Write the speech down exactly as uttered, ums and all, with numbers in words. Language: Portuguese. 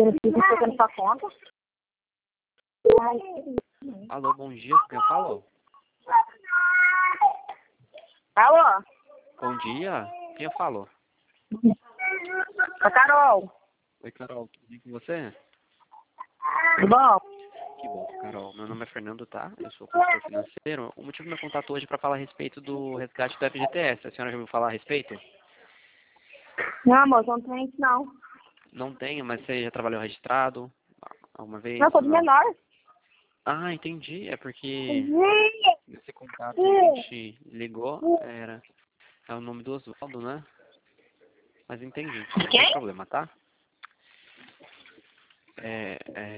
Você não precisa ficar na sua conta. Alô, bom dia, quem falou? Alô? Bom dia, quem falou? Ô, Carol. Oi, Carol, tudo bem com você? Bom. Que bom, Carol. Meu nome é Fernando, tá? Eu sou consultor financeiro. O motivo do meu contato hoje é para falar a respeito do resgate do F G T S. A senhora já ouviu falar a respeito? Não, amor, não tem isso não. Não tenho, mas você já trabalhou registrado alguma vez? Não, sou de Não. menor. Ah, entendi. É porque esse contato que a gente ligou era é o nome do Oswaldo, né? Mas entendi. Não tem Quem? problema, tá? É, é,